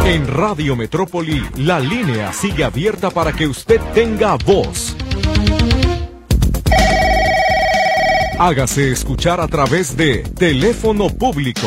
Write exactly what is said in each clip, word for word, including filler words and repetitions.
En Radio Metrópoli, la línea sigue abierta para que usted tenga voz. Hágase escuchar a través de teléfono público.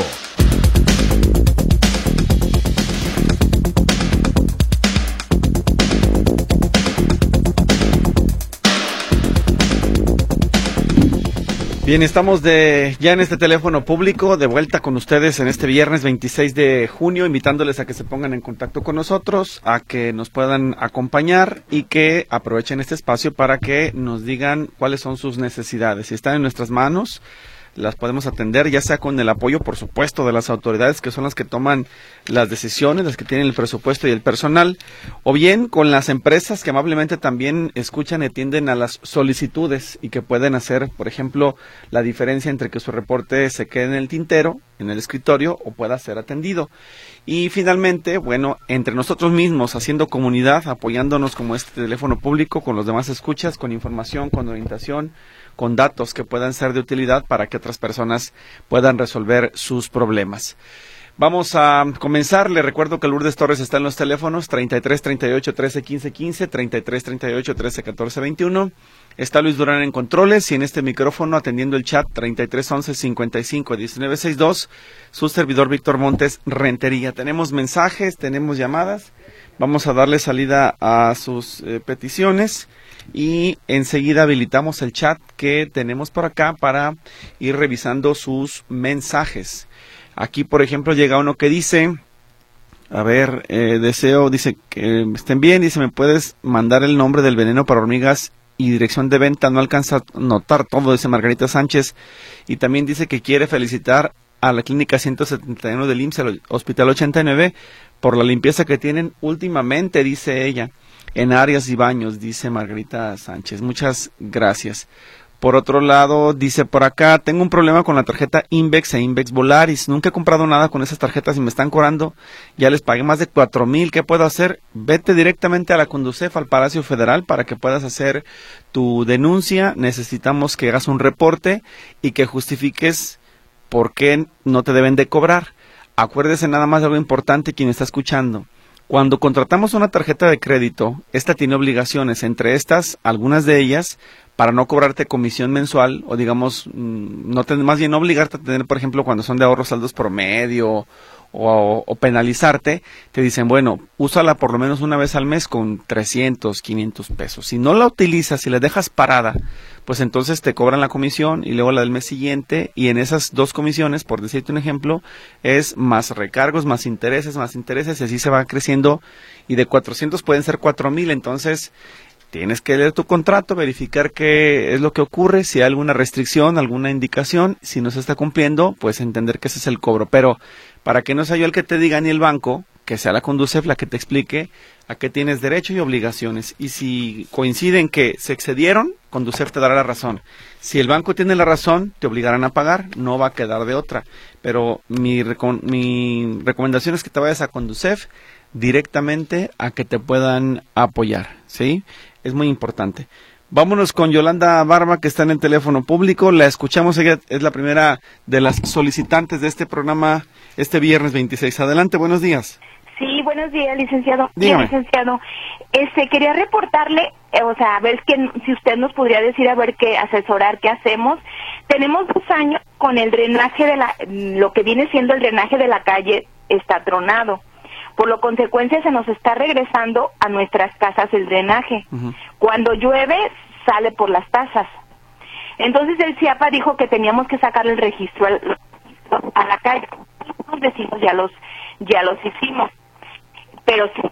Bien, estamos de ya en este teléfono público, de vuelta con ustedes en este viernes veintiséis de junio, invitándoles a que se pongan en contacto con nosotros, a que nos puedan acompañar y que aprovechen este espacio para que nos digan cuáles son sus necesidades. Si están en nuestras manos, las podemos atender, ya sea con el apoyo, por supuesto, de las autoridades, que son las que toman las decisiones, las que tienen el presupuesto y el personal, o bien con las empresas que amablemente también escuchan y atienden a las solicitudes y que pueden hacer, por ejemplo, la diferencia entre que su reporte se quede en el tintero, en el escritorio, o pueda ser atendido. Y finalmente, bueno, entre nosotros mismos, haciendo comunidad, apoyándonos como este teléfono público, con los demás escuchas, con información, con orientación, con datos que puedan ser de utilidad para que otras personas puedan resolver sus problemas. Vamos a comenzar. Le recuerdo que Lourdes Torres está en los teléfonos treinta y tres, treinta y ocho, trece, quince, quince, treinta y tres, treinta y ocho, trece, catorce, veintiuno. Está Luis Durán en controles y en este micrófono atendiendo el chat treinta y tres, once, cincuenta y cinco, diecinueve, sesenta y dos. Su servidor Víctor Montes Rentería. Tenemos mensajes, tenemos llamadas. Vamos a darle salida a sus eh, peticiones y enseguida habilitamos el chat que tenemos por acá para ir revisando sus mensajes. Aquí, por ejemplo, llega uno que dice, a ver, eh, deseo, dice que estén bien, dice, ¿me puedes mandar el nombre del veneno para hormigas y dirección de venta? No alcanza a notar todo, dice Margarita Sánchez. Y también dice que quiere felicitar a la clínica ciento setenta y uno del I M S S, al Hospital ochenta y nueve, por la limpieza que tienen últimamente, dice ella, en áreas y baños, dice Margarita Sánchez. Muchas gracias. Por otro lado, dice por acá, tengo un problema con la tarjeta Invex e Invex Volaris. Nunca he comprado nada con esas tarjetas y me están cobrando. Ya les pagué más de cuatro mil. ¿Qué puedo hacer? Vete directamente a la Conducef, al Palacio Federal, para que puedas hacer tu denuncia. Necesitamos que hagas un reporte y que justifiques por qué no te deben de cobrar. Acuérdese nada más de algo importante, quien está escuchando. Cuando contratamos una tarjeta de crédito, esta tiene obligaciones, entre estas, algunas de ellas, para no cobrarte comisión mensual, o digamos, no ten, más bien no obligarte a tener, por ejemplo, cuando son de ahorros saldos promedio, o, o penalizarte, te dicen, bueno, úsala por lo menos una vez al mes con trescientos, quinientos pesos. Si no la utilizas, si la dejas parada, pues entonces te cobran la comisión y luego la del mes siguiente, y en esas dos comisiones, por decirte un ejemplo, es más recargos, más intereses, más intereses, y así se va creciendo, y de cuatrocientos pueden ser cuatro mil. Entonces tienes que leer tu contrato, verificar qué es lo que ocurre, si hay alguna restricción, alguna indicación. Si no se está cumpliendo, pues entender que ese es el cobro. Pero para que no sea yo el que te diga ni el banco, que sea la Conducef la que te explique a qué tienes derecho y obligaciones. Y si coinciden que se excedieron, Conducef te dará la razón. Si el banco tiene la razón, te obligarán a pagar, no va a quedar de otra. Pero mi, reco- mi recomendación es que te vayas a Conducef directamente a que te puedan apoyar, ¿sí? Es muy importante. Vámonos con Yolanda Barba, que está en el teléfono público. La escuchamos, ella es la primera de las solicitantes de este programa este viernes veintiséis. Adelante, buenos días. Sí, buenos días, licenciado. Dígame. Sí, licenciado. Este, quería reportarle, eh, o sea, a ver que, si usted nos podría decir, a ver qué, asesorar qué hacemos. Tenemos dos años con el drenaje de la, lo que viene siendo el drenaje de la calle está tronado. Por lo consecuencia se nos está regresando a nuestras casas el drenaje. Uh-huh. Cuando llueve, sale por las tazas. Entonces el CIAPA dijo que teníamos que sacar el registro al, a la calle. Los vecinos ya los, ya los hicimos. Pero si,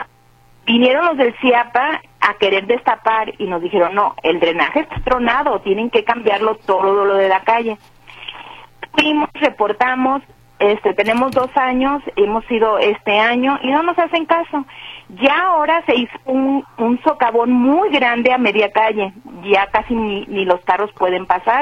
vinieron los del CIAPA a querer destapar y nos dijeron, no, el drenaje está tronado, tienen que cambiarlo todo lo de la calle. Fuimos, reportamos. Este, tenemos dos años, hemos ido este año y no nos hacen caso. Ya ahora se hizo un, un socavón muy grande a media calle, ya casi ni, ni los carros pueden pasar,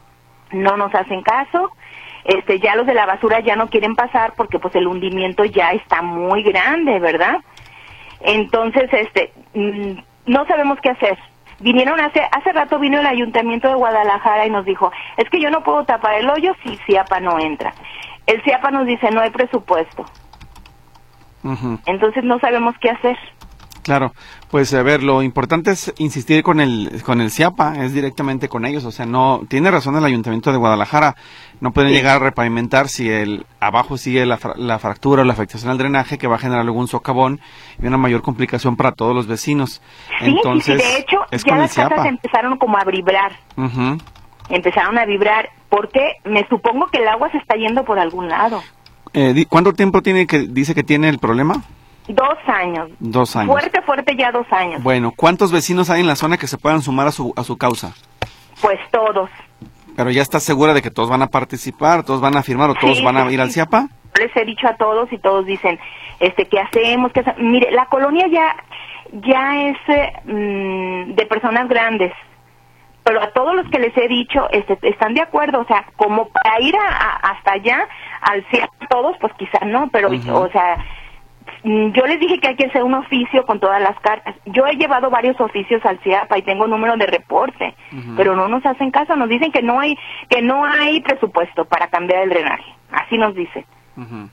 no nos hacen caso. Este, ya los de la basura ya no quieren pasar porque pues el hundimiento ya está muy grande, ¿verdad? Entonces, este, mmm, no sabemos qué hacer. Vinieron hace, hace rato vino el Ayuntamiento de Guadalajara y nos dijo, es que yo no puedo tapar el hoyo si CIAPA no entra. El CIAPA nos dice, no hay presupuesto. Uh-huh. Entonces no sabemos qué hacer. Claro, pues a ver, lo importante es insistir con el con el CIAPA, es directamente con ellos, o sea, no, tiene razón el Ayuntamiento de Guadalajara, no pueden sí. llegar a repavimentar si el abajo sigue la, la fractura o la afectación al drenaje, que va a generar luego un socavón y una mayor complicación para todos los vecinos. Sí, Entonces, sí, de hecho, es ya con las el CIAPA. casas empezaron como a vibrar, uh-huh. empezaron a vibrar, porque me supongo que el agua se está yendo por algún lado. Eh, ¿Cuánto tiempo tiene que dice que tiene el problema? Dos años. Dos años. Fuerte, fuerte ya dos años. Bueno, ¿cuántos vecinos hay en la zona que se puedan sumar a su, a su causa? Pues todos. Pero ya estás segura de que todos van a participar, todos van a firmar o todos sí, van a sí, ir al CIAPA? Les he dicho a todos y todos dicen, este, ¿qué hacemos? ¿Qué hacemos? Mire, la colonia ya, ya es eh, mmm, de personas grandes. Pero a todos los que les he dicho, este, están de acuerdo, o sea, como para ir a, a, hasta allá, al CIAPA todos, pues quizás no, pero, uh-huh. o sea, yo les dije que hay que hacer un oficio con todas las cartas. Yo he llevado varios oficios al CIAPA y tengo número de reporte, uh-huh. pero no nos hacen caso, nos dicen que no hay que no hay presupuesto para cambiar el drenaje, así nos dicen. Uh-huh.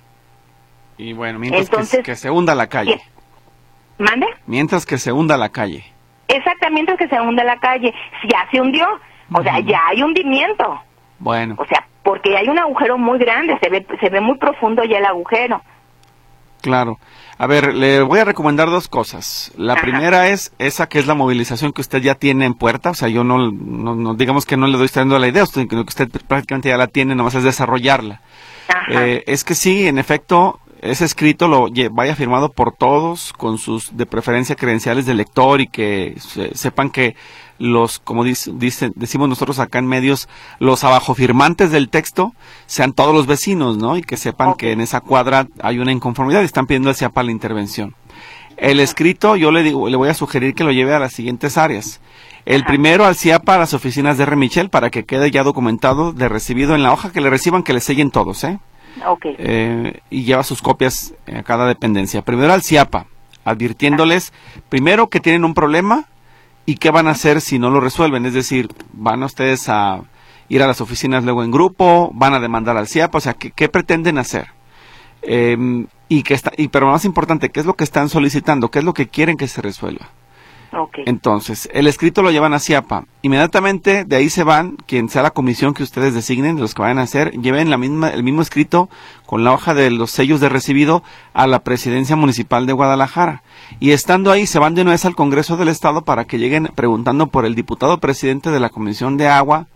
Y bueno, mientras Entonces, que, que se hunda la calle. ¿Mande? Mientras que se hunda la calle. Exactamente, que se hunde la calle. Ya se hundió, o uh-huh. sea, ya hay hundimiento. Bueno. O sea, porque hay un agujero muy grande, se ve se ve muy profundo ya el agujero. Claro. A ver, le voy a recomendar dos cosas. La Ajá. primera es esa que es la movilización que usted ya tiene en puerta. O sea, yo no, no, no digamos que no le doy dando la idea, usted, que usted prácticamente ya la tiene, nomás es desarrollarla. Eh, es que sí, en efecto, ese escrito lo vaya firmado por todos, con sus, de preferencia, credenciales de lector y que se, sepan que los, como dice, dice, decimos nosotros acá en medios, los abajo firmantes del texto sean todos los vecinos, ¿no? Y que sepan okay. que en esa cuadra hay una inconformidad y están pidiendo al CIAPA la intervención. El escrito, yo le digo, le voy a sugerir que lo lleve a las siguientes áreas. El Ajá. primero al CIAPA, a las oficinas de R. Michel, para que quede ya documentado de recibido en la hoja que le reciban, que le sellen todos, ¿eh? Okay. Eh, y lleva sus copias a cada dependencia. Primero al CIAPA, advirtiéndoles primero que tienen un problema y qué van a hacer si no lo resuelven. Es decir, van a ustedes a ir a las oficinas luego en grupo, van a demandar al CIAPA, o sea, ¿qué, qué pretenden hacer? Eh, y que está, y pero más importante, ¿qué es lo que están solicitando? ¿Qué es lo que quieren que se resuelva? Okay. Entonces, el escrito lo llevan a CIAPA. Inmediatamente de ahí se van, quien sea la comisión que ustedes designen, de los que vayan a hacer, lleven la misma, el mismo escrito con la hoja de los sellos de recibido a la Presidencia Municipal de Guadalajara. Y estando ahí, se van de una vez al Congreso del Estado para que lleguen preguntando por el diputado presidente de la Comisión de Agua,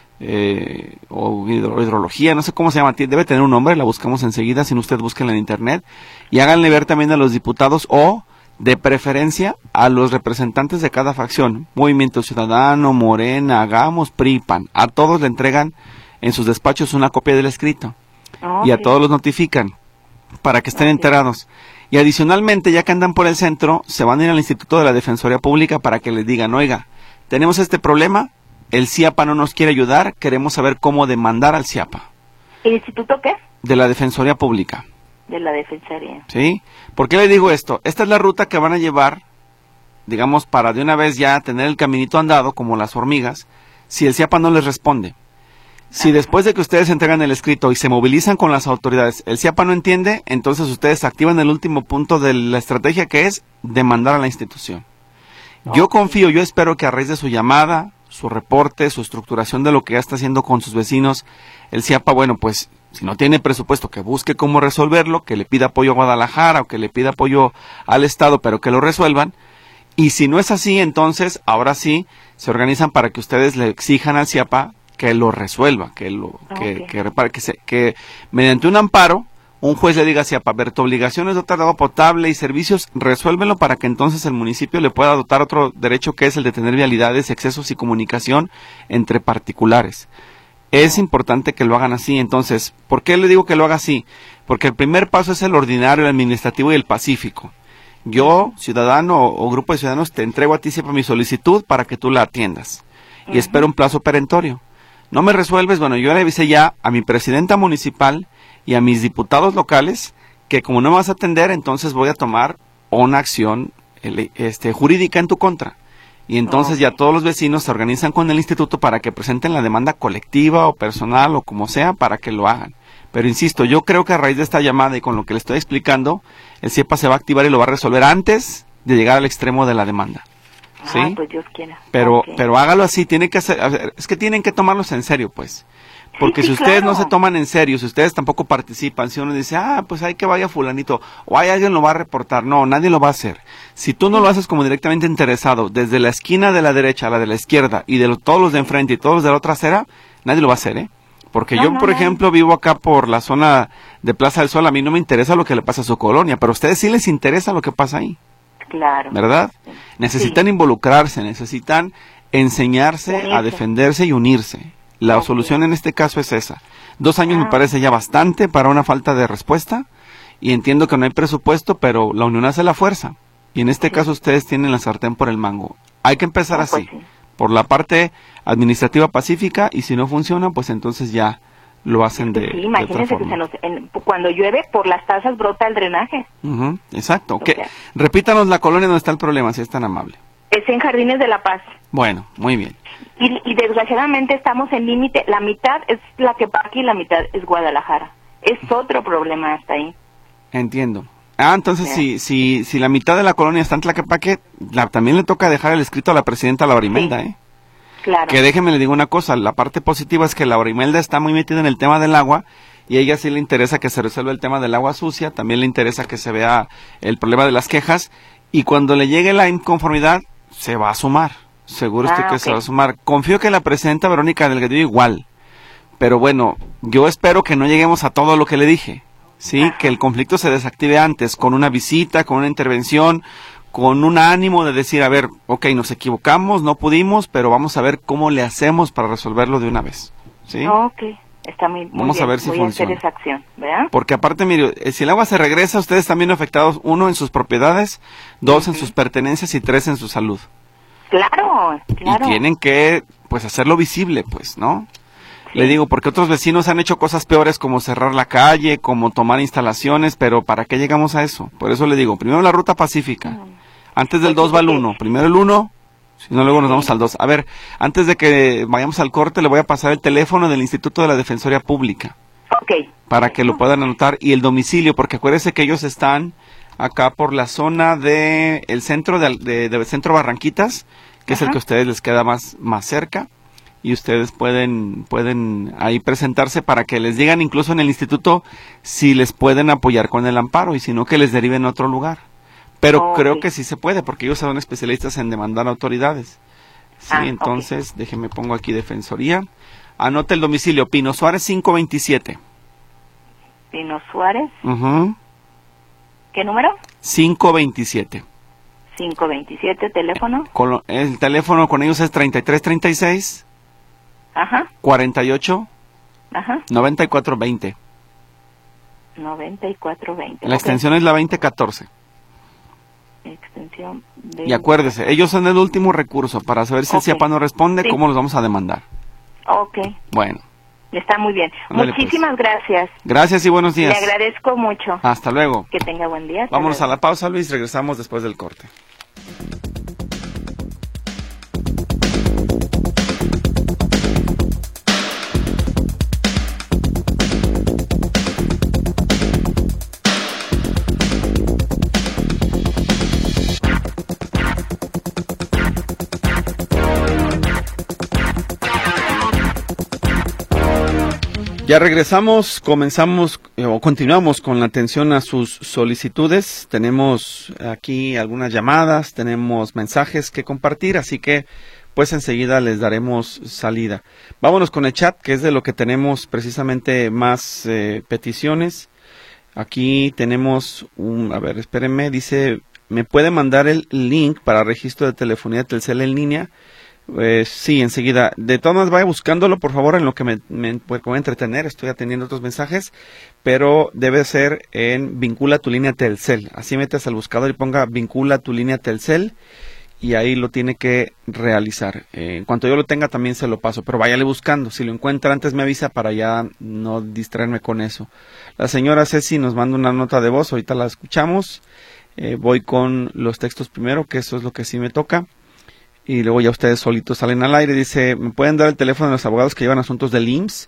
eh, o hidrología, no sé cómo se llama, debe tener un nombre, la buscamos enseguida, si no usted búsquenla en internet, y háganle ver también a los diputados o de preferencia a los representantes de cada facción, Movimiento Ciudadano, Morena, Hagamos, P R I, P A N, a todos le entregan en sus despachos una copia del escrito okay. y a todos los notifican para que estén okay. enterados. Y adicionalmente, ya que andan por el centro, se van a ir al Instituto de la Defensoría Pública para que les digan, oiga, tenemos este problema, el CIAPA no nos quiere ayudar, queremos saber cómo demandar al CIAPA. ¿El instituto qué? De la Defensoría Pública. De la Defensoría. ¿Sí? ¿Por qué le digo esto? Esta es la ruta que van a llevar, digamos, para de una vez ya tener el caminito andado, como las hormigas, si el CIAPA no les responde. Si Ajá. después de que ustedes entregan el escrito y se movilizan con las autoridades, el CIAPA no entiende, entonces ustedes activan el último punto de la estrategia, que es demandar a la institución. Okay. Yo confío, yo espero que a raíz de su llamada, su reporte, su estructuración de lo que ya está haciendo con sus vecinos, el CIAPA, bueno, pues, si no tiene presupuesto, que busque cómo resolverlo, que le pida apoyo a Guadalajara o que le pida apoyo al Estado, pero que lo resuelvan. Y si no es así, entonces, ahora sí, se organizan para que ustedes le exijan al CIAPA que lo resuelva, que lo okay. que, que repare, que, se, que mediante un amparo, un juez le diga a CIAPA, a ver, tu obligación es dotar de agua potable y servicios, resuélvenlo para que entonces el municipio le pueda dotar otro derecho, que es el de tener vialidades, accesos y comunicación entre particulares. Es importante que lo hagan así. Entonces, ¿por qué le digo que lo haga así? Porque el primer paso es el ordinario, el administrativo y el pacífico. Yo, ciudadano o, o grupo de ciudadanos, te entrego a ti siempre mi solicitud para que tú la atiendas. Y uh-huh. espero un plazo perentorio. No me resuelves, bueno, yo le avisé ya a mi presidenta municipal y a mis diputados locales que como no me vas a atender, entonces voy a tomar una acción este, jurídica en tu contra. Y entonces okay. ya todos los vecinos se organizan con el instituto para que presenten la demanda colectiva o personal o como sea para que lo hagan. Pero insisto, yo creo que a raíz de esta llamada y con lo que le estoy explicando, el C I E P A se va a activar y lo va a resolver antes de llegar al extremo de la demanda. ¿Sí? Ah, pues Dios quiera. Pero, Okay. pero hágalo así, tiene que hacer, es que tienen que tomarlos en serio, pues. Porque Sí, si sí, ustedes claro. no se toman en serio, si ustedes tampoco participan, si uno dice, ah, pues hay que vaya fulanito, o hay alguien lo va a reportar, no, nadie lo va a hacer. Si tú no lo haces como directamente interesado, desde la esquina de la derecha a la de la izquierda, y de lo- todos los de enfrente y todos los de la otra acera, nadie lo va a hacer, ¿eh? Porque No, yo, no, por no. ejemplo, vivo acá por la zona de Plaza del Sol, a mí no me interesa lo que le pasa a su colonia, pero a ustedes sí les interesa lo que pasa ahí, Claro. ¿verdad? Necesitan Sí. involucrarse, necesitan enseñarse Unirse. a defenderse y unirse. La Ok. solución en este caso es esa. Dos años me Ah. parece ya bastante para una falta de respuesta y entiendo que no hay presupuesto, pero la unión hace la fuerza. Y en este Sí. caso ustedes tienen la sartén por el mango. Hay que empezar No, así, pues sí. por la parte administrativa pacífica, y si no funciona, pues entonces ya lo hacen de, Sí, de otra imagínense que forma. se nos, en- cuando llueve por las tazas brota el drenaje. Ujú, exacto. O ¿Qué? sea. Repítanos la colonia donde está el problema, si es tan amable. Es en Jardines de la Paz. Bueno, muy bien. Y, y desgraciadamente estamos en límite. La mitad es la que aquí y la mitad es Guadalajara. Es otro problema hasta ahí. Entiendo. Ah, entonces Sí. si, si, si la mitad de la colonia está en Tlaquepaque, la, también le toca dejar el escrito a la presidenta Laura Imelda, Sí. ¿eh? Claro. Que déjeme le digo una cosa, la parte positiva es que Laura Imelda está muy metida en el tema del agua y a ella sí le interesa que se resuelva el tema del agua sucia, también le interesa que se vea el problema de las quejas y cuando le llegue la inconformidad se va a sumar, seguro estoy Ah, que ok. se va a sumar. Confío que la presidenta Verónica Delgadillo igual, pero bueno, yo espero que no lleguemos a todo lo que le dije, ¿sí? Ajá. Que el conflicto se desactive antes, con una visita, con una intervención, con un ánimo de decir, a ver, ok, nos equivocamos, no pudimos, pero vamos a ver cómo le hacemos para resolverlo de una vez, ¿sí? Ok, está muy, muy Vamos a bien. ver si Voy funciona. a hacer esa acción, ¿verdad? Porque aparte, mire, eh, si el agua se regresa, ustedes también afectados, uno en sus propiedades, dos en sus pertenencias y tres en su salud. Claro, claro. Y tienen que, pues, hacerlo visible, pues, ¿no? Sí. Le digo, porque otros vecinos han hecho cosas peores como cerrar la calle, como tomar instalaciones, pero ¿para qué llegamos a eso? Por eso le digo, primero la ruta pacífica. Mm. Antes del Pues dos va el fíjate. uno. Primero el uno, si no luego nos Sí. vamos al dos. A ver, antes de que vayamos al corte, le voy a pasar el teléfono del Instituto de la Defensoría Pública Ok. para que lo puedan anotar y el domicilio, porque acuérdense que ellos están acá por la zona de el centro de, de, de Centro Barranquitas, que es el Ajá. que a ustedes les queda más, más cerca. Y ustedes pueden, pueden ahí presentarse para que les digan incluso en el instituto si les pueden apoyar con el amparo y si no que les deriven a otro lugar. Pero Ok. creo que sí se puede porque ellos son especialistas en demandar autoridades. Sí, Ah, ok. entonces déjeme pongo aquí Defensoría. Anote el domicilio, Pino Suárez cinco veintisiete. Pino Suárez, Ujú, ¿qué número? cinco veintisiete. cinco veintisiete, teléfono. Colo- El teléfono con ellos es treinta y tres treinta y seis, Ajá, cuarenta y ocho, ajá, noventa y cuatro veinte. noventa y cuatro veinte. La Ok. extensión es la veinte catorce. Extensión de... Y acuérdese, ellos son el último recurso para saber si Ok. el C I A P A no responde, Sí. cómo los vamos a demandar. Ok, Bueno, está muy bien. Ándale, pues. Muchísimas gracias. gracias y buenos Le días. agradezco mucho. Hasta luego. Que tenga buen día. Hasta Vámonos a luego. la pausa, Luis, regresamos después del corte. Ya regresamos, comenzamos eh, o continuamos con la atención a sus solicitudes. Tenemos aquí algunas llamadas, tenemos mensajes que compartir, así que pues enseguida les daremos salida. Vámonos con el chat, que es de lo que tenemos precisamente más eh, peticiones. Aquí tenemos un, a ver, espérenme, dice, ¿me puede mandar el link para registro de telefonía Telcel en línea? Eh, sí, enseguida. De todas maneras, vaya buscándolo, por favor, en lo que me, me pues, voy a entretener. Estoy atendiendo otros mensajes, pero debe ser en vincula tu línea Telcel. Así metes al buscador y ponga vincula tu línea Telcel y ahí lo tiene que realizar. Eh, en cuanto yo lo tenga, también se lo paso, pero váyale buscando. Si lo encuentra antes, me avisa para ya no distraerme con eso. La señora Ceci nos manda una nota de voz, ahorita la escuchamos. Eh, voy con los textos primero, que eso es lo que sí me toca. Y luego ya ustedes solitos salen al aire. Dice, ¿me pueden dar el teléfono de los abogados que llevan asuntos del I M S S?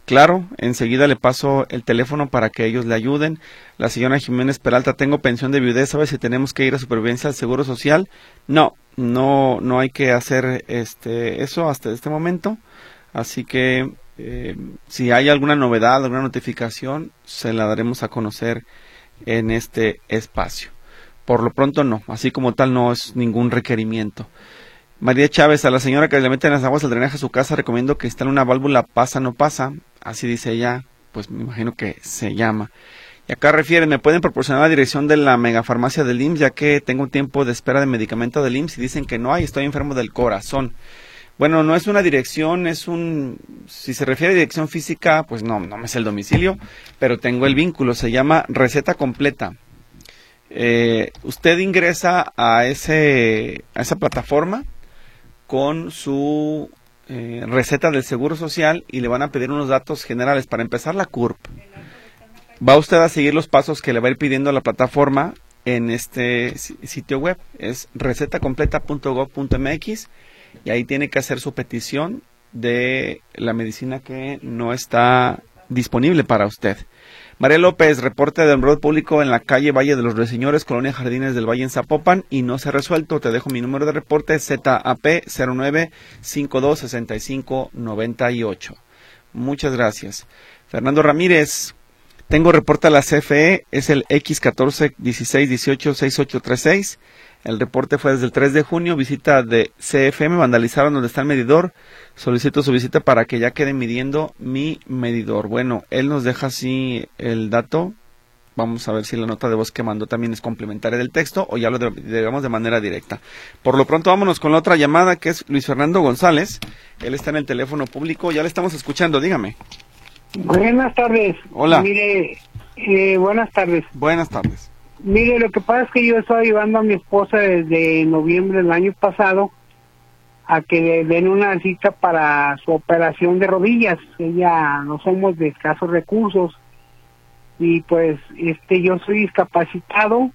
Claro, enseguida le paso el teléfono para que ellos le ayuden. La señora Jiménez Peralta, tengo pensión de viudez, ¿sabe si tenemos que ir a supervivencia al Seguro Social? No, no, no hay que hacer este eso hasta este momento. Así que eh, si hay alguna novedad, alguna notificación, se la daremos a conocer en este espacio. Por lo pronto no, así como tal no es ningún requerimiento. María Chávez, a la señora que le meten las aguas al drenaje a su casa, recomiendo que instale una válvula pasa no pasa, así dice ella, pues me imagino que se llama. Y acá refieren, ¿me pueden proporcionar la dirección de la megafarmacia del I M S S? Ya que tengo un tiempo de espera de medicamento del I M S S y dicen que no hay, estoy enfermo del corazón. Bueno, no es una dirección, es un... Si se refiere a dirección física, pues no, no me sé el domicilio, pero tengo el vínculo, se llama Receta Completa. Eh, usted ingresa a, ese, a esa plataforma con su eh, receta del Seguro Social y le van a pedir unos datos generales. Para empezar, la C U R P. Va usted a seguir los pasos que le va a ir pidiendo la plataforma en este sitio web. Es receta completa punto gob punto m x y ahí tiene que hacer su petición de la medicina que no está disponible para usted. María López, reporte de empleo público en la calle Valle de los Ruiseñores, Colonia Jardines del Valle en Zapopan, y no se ha resuelto. Te dejo mi número de reporte, Z A P cero nueve cinco dos seis cinco nueve ocho. Muchas gracias. Fernando Ramírez, tengo reporte a la C F E, es el X catorce dieciséis dieciocho sesenta y ocho treinta y seis. El reporte fue desde el tres de junio, visita de C F M, vandalizaron donde está el medidor. Solicito su visita para que ya quede midiendo mi medidor. Bueno, él nos deja así el dato. Vamos a ver si la nota de voz que mandó también es complementaria del texto o ya lo debemos de manera directa. Por lo pronto vámonos con la otra llamada, que es Luis Fernando González. Él está en el teléfono público, ya le estamos escuchando, dígame. Buenas tardes. Hola. Mire, eh, buenas tardes. Buenas tardes. Mire, lo que pasa es que yo estaba llevando a mi esposa desde noviembre del año pasado a que le den una cita para su operación de rodillas. Ella, no somos de escasos recursos y pues este yo soy discapacitado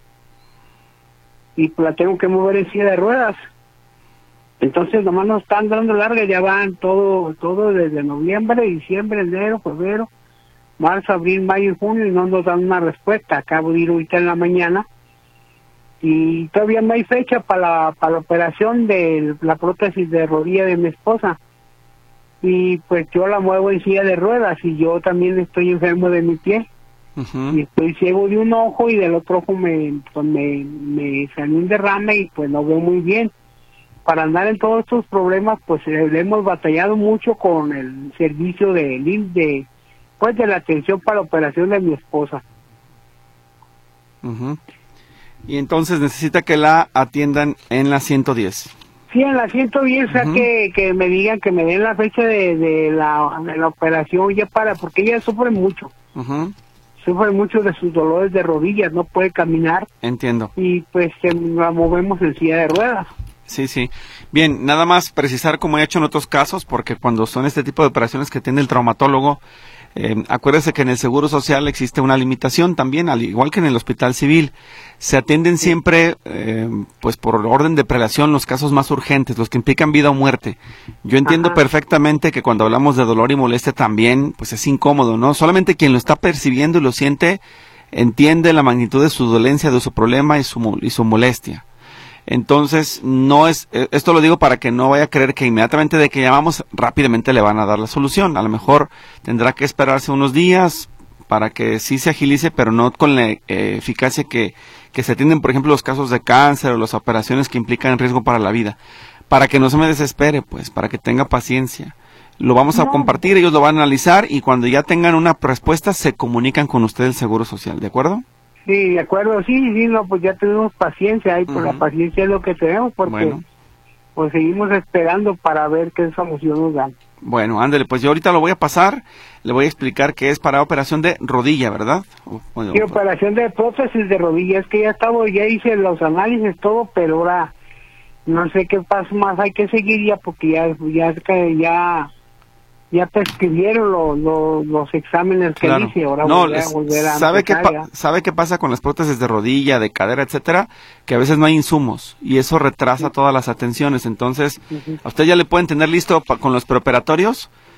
y pues la tengo que mover en silla de ruedas. Entonces nomás nos están dando larga, ya van todo todo desde noviembre, diciembre, enero, febrero, marzo, abril, mayo y junio y no nos dan una respuesta. Acabo de ir ahorita en la mañana y todavía no hay fecha para la, para la operación de la prótesis de rodilla de mi esposa. Y pues yo la muevo en silla de ruedas y yo también estoy enfermo de mi pie. Uh-huh. Y estoy ciego de un ojo y del otro ojo me, pues me, me salió un derrame y pues no veo muy bien. Para andar en todos estos problemas, pues eh, hemos batallado mucho con el servicio de, de pues de la atención para la operación de mi esposa. Uh-huh. Y entonces necesita que la atiendan en la ciento diez. Sí, en la ciento diez, uh-huh. O sea, que, que me digan, que me den la fecha de, de, la, de la operación ya para, porque ella sufre mucho. Uh-huh. Sufre mucho de sus dolores de rodillas, no puede caminar. Entiendo. Y pues eh, la movemos en silla de ruedas. Sí, sí. Bien, nada más precisar como he hecho en otros casos, porque cuando son este tipo de operaciones que tiene el traumatólogo, eh, acuérdese que en el Seguro Social existe una limitación también, al igual que en el Hospital Civil. Se atienden siempre, eh, pues por orden de prelación, los casos más urgentes, los que implican vida o muerte. Yo entiendo Ajá. perfectamente que cuando hablamos de dolor y molestia también, pues es incómodo, ¿no? Solamente quien lo está percibiendo y lo siente, entiende la magnitud de su dolencia, de su problema y su, y su molestia. Entonces, no es, esto lo digo para que no vaya a creer que inmediatamente de que llamamos, rápidamente le van a dar la solución. A lo mejor tendrá que esperarse unos días para que sí se agilice, pero no con la eh, eficacia que, que se atienden, por ejemplo, los casos de cáncer o las operaciones que implican riesgo para la vida. Para que no se me desespere, pues, para que tenga paciencia. Lo vamos a no. compartir, ellos lo van a analizar y cuando ya tengan una respuesta se comunican con usted el Seguro Social, ¿de acuerdo? Sí, de acuerdo, sí, sí, no, pues ya tenemos paciencia, y pues uh-huh. la paciencia es lo que tenemos, porque bueno. pues seguimos esperando para ver qué solución nos dan. Bueno, ándale, pues yo ahorita lo voy a pasar, le voy a explicar que es para operación de rodilla, ¿verdad? O, o, sí, operación de prótesis de rodilla, es que ya estaba, ya hice los análisis, todo, pero ahora no sé qué paso más hay que seguir ya, porque ya, ya, ya... ya prescribieron lo, lo, los exámenes que claro. hice, ahora no, volver a, volver a ¿sabe qué pa ¿Sabe qué pasa con las prótesis de rodilla, de cadera, etcétera? Que a veces no hay insumos y eso retrasa sí. todas las atenciones. Entonces, uh-huh. a usted ya le pueden tener listo pa con los preoperatorios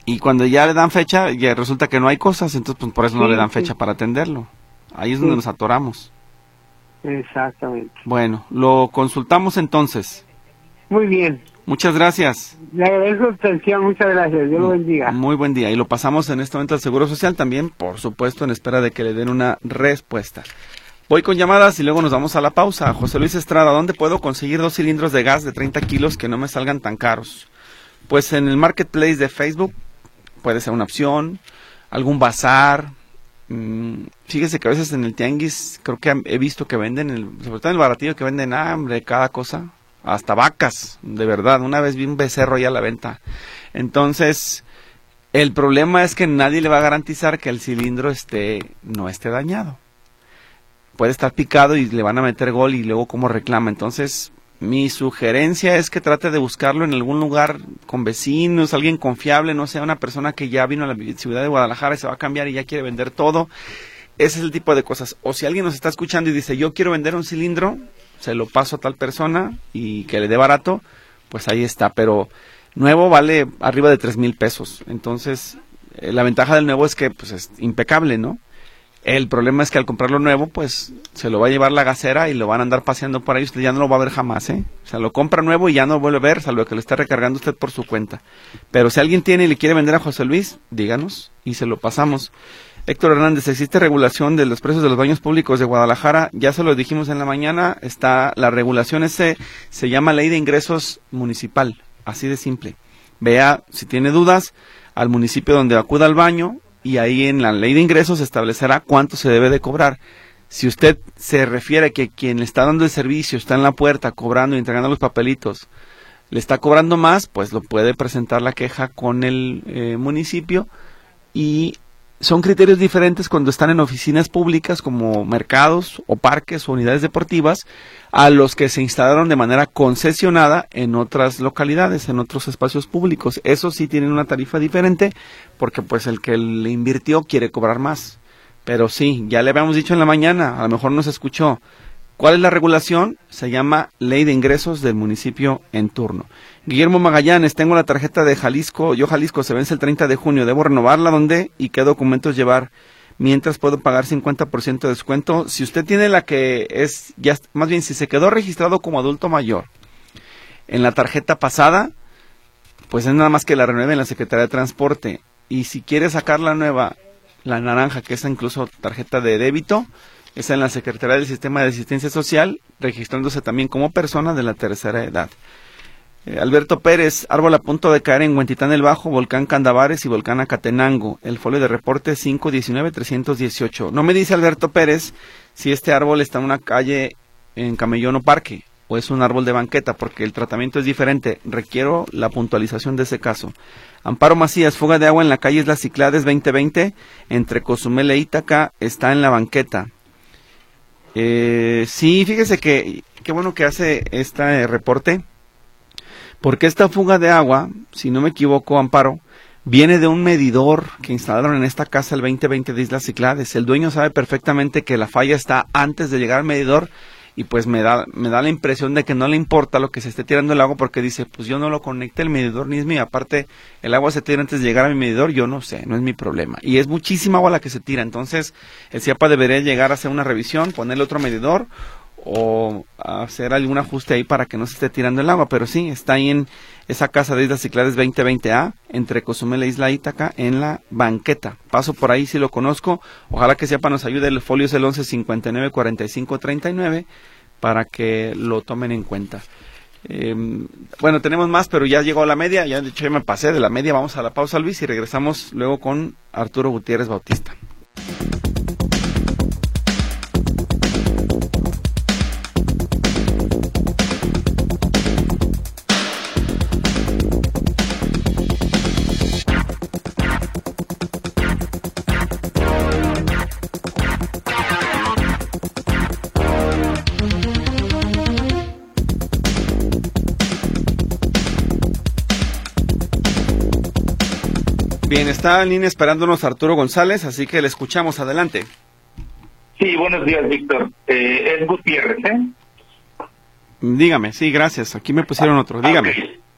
y cuando ya le dan fecha, ya resulta que no hay cosas, entonces pues por eso sí, no le dan fecha sí. para atenderlo. Ahí es donde sí. nos atoramos. Exactamente. Bueno, lo consultamos entonces. Muy bien. Muchas gracias. Le agradezco su atención, muchas gracias, Dios lo bendiga. Muy buen día, y lo pasamos en este momento al Seguro Social también, por supuesto, en espera de que le den una respuesta. Voy con llamadas y luego nos vamos a la pausa. José Luis Estrada, ¿dónde puedo conseguir dos cilindros de gas de treinta kilos que no me salgan tan caros? Pues en el Marketplace de Facebook puede ser una opción, algún bazar. Mmm, fíjese que a veces en el tianguis creo que he visto que venden, el, sobre todo en el baratillo, que venden hambre, cada cosa. Hasta vacas, de verdad. Una vez vi un becerro ahí a la venta. Entonces, el problema es que nadie le va a garantizar que el cilindro esté no esté dañado. Puede estar picado y le van a meter gol y luego cómo reclama. Entonces, mi sugerencia es que trate de buscarlo en algún lugar con vecinos, alguien confiable, no sea una persona que ya vino a la ciudad de Guadalajara y se va a cambiar y ya quiere vender todo. Ese es el tipo de cosas. O si alguien nos está escuchando y dice, yo quiero vender un cilindro, se lo paso a tal persona y que le dé barato, pues ahí está, pero nuevo vale arriba de tres mil pesos, entonces eh, la ventaja del nuevo es que pues es impecable, ¿no? El problema es que al comprarlo nuevo, pues se lo va a llevar la gasera y lo van a andar paseando por ahí, usted ya no lo va a ver jamás, ¿eh? O sea, lo compra nuevo y ya no lo vuelve a ver, salvo que lo esté recargando usted por su cuenta. Pero si alguien tiene y le quiere vender a José Luis, díganos y se lo pasamos. Héctor Hernández, ¿existe regulación de los precios de los baños públicos de Guadalajara? Ya se lo dijimos en la mañana, está la regulación, ese se llama Ley de Ingresos Municipal, así de simple. Vea, si tiene dudas, al municipio donde acuda al baño y ahí en la Ley de Ingresos establecerá cuánto se debe de cobrar. Si usted se refiere a que quien le está dando el servicio está en la puerta cobrando y entregando los papelitos, le está cobrando más, pues lo puede presentar la queja con el eh, municipio y son criterios diferentes cuando están en oficinas públicas como mercados o parques o unidades deportivas a los que se instalaron de manera concesionada en otras localidades, en otros espacios públicos. Eso sí tienen una tarifa diferente porque pues el que le invirtió quiere cobrar más. Pero sí, ya le habíamos dicho en la mañana, a lo mejor no se escuchó. ¿Cuál es la regulación? Se llama Ley de Ingresos del municipio en turno. Guillermo Magallanes, tengo la tarjeta de Jalisco, yo Jalisco se vence el treinta de junio, ¿debo renovarla? ¿Dónde? ¿Y qué documentos llevar? Mientras puedo pagar cincuenta por ciento de descuento. Si usted tiene la que es, ya más bien si se quedó registrado como adulto mayor en la tarjeta pasada, pues es nada más que la renueve en la Secretaría de Transporte. Y si quiere sacar la nueva, la naranja, que es incluso tarjeta de débito, es en la Secretaría del Sistema de Asistencia Social, registrándose también como persona de la tercera edad. Eh, Alberto Pérez, árbol a punto de caer en Huentitán el Bajo, Volcán Candavares y Volcán Acatenango. El folio de reporte cinco diecinueve trescientos dieciocho. No me dice Alberto Pérez si este árbol está en una calle en Camellón o Parque, o es un árbol de banqueta, porque el tratamiento es diferente. Requiero la puntualización de ese caso. Amparo Macías, fuga de agua en la calle Islas Ciclades veinte veinte, entre Cozumel e Ítaca, está en la banqueta. Eh, sí, fíjese que qué bueno que hace este eh, reporte, porque esta fuga de agua, si no me equivoco, Amparo, viene de un medidor que instalaron en esta casa el veinte veinte de Islas Ciclades. El dueño sabe perfectamente que la falla está antes de llegar al medidor y pues me da me da la impresión de que no le importa lo que se esté tirando el agua porque dice, pues yo no lo conecté el medidor ni es mío, aparte el agua se tira antes de llegar a mi medidor, yo no sé, no es mi problema. Y es muchísima agua la que se tira, entonces el CIAPA debería llegar a hacer una revisión, ponerle otro medidor o hacer algún ajuste ahí para que no se esté tirando el agua, pero sí, está ahí en esa casa de Islas Ciclades veinte veinte A, entre Cozumel e Isla Ítaca, en la banqueta. Paso por ahí si lo conozco, ojalá que CIAPA nos ayude, el folio es el once cincuenta y nueve cuarenta y cinco treinta y nueve, para que lo tomen en cuenta. Eh, bueno, tenemos más, pero ya llegó la media, ya de hecho ya me pasé de la media, vamos a la pausa, Luis, y regresamos luego con Arturo Gutiérrez Bautista. Bien, está en línea esperándonos Arturo González, así que le escuchamos, adelante. Sí, buenos días, Víctor. Eh, es Gutiérrez, ¿eh? Dígame, sí, gracias, aquí me pusieron otro, dígame. Okay.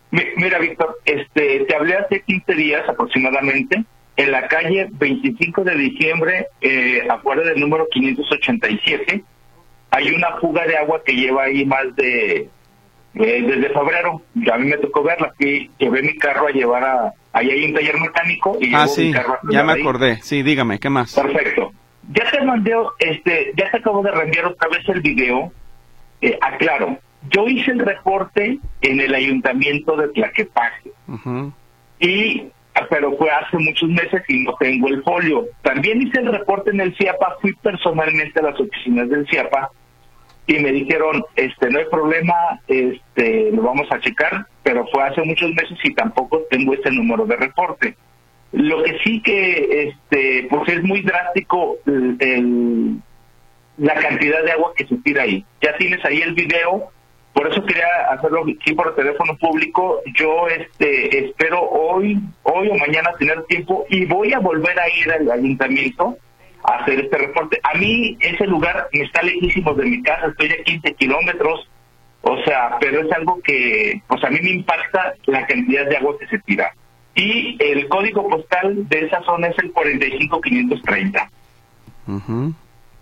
Mira, Víctor, este, te hablé hace quince días aproximadamente, en la calle veinticinco de diciembre, eh, afuera del número quinientos ochenta y siete, hay una fuga de agua que lleva ahí más de, eh, desde febrero. A mí me tocó verla, que llevé mi carro a llevar a, ahí hay un taller mecánico y ah, llevo sí, mi carro a ya me ahí. acordé, sí, dígame, ¿qué más? Perfecto. Ya te mandé, este, ya te acabo de reenviar otra vez el video, eh, aclaro. Yo hice el reporte en el ayuntamiento de Tlaquepaque, uh-huh. y pero fue hace muchos meses y no tengo el folio. También hice el reporte en el CIAPA, fui personalmente a las oficinas del CIAPA y me dijeron, este, no hay problema, este, lo vamos a checar, pero fue hace muchos meses y tampoco tengo ese número de reporte. Lo que sí que, este, pues es muy drástico el, el, la cantidad de agua que se tira ahí. Ya tienes ahí el video. Por eso quería hacerlo aquí por el teléfono público. Yo este espero hoy hoy o mañana tener tiempo y voy a volver a ir al ayuntamiento a hacer este reporte. A mí ese lugar me está lejísimo de mi casa, estoy a quince kilómetros, o sea, pero es algo que pues a mí me impacta la cantidad de agua que se tira. Y el código postal de esa zona es el cuarenta y cinco quinientos treinta. Uh-huh.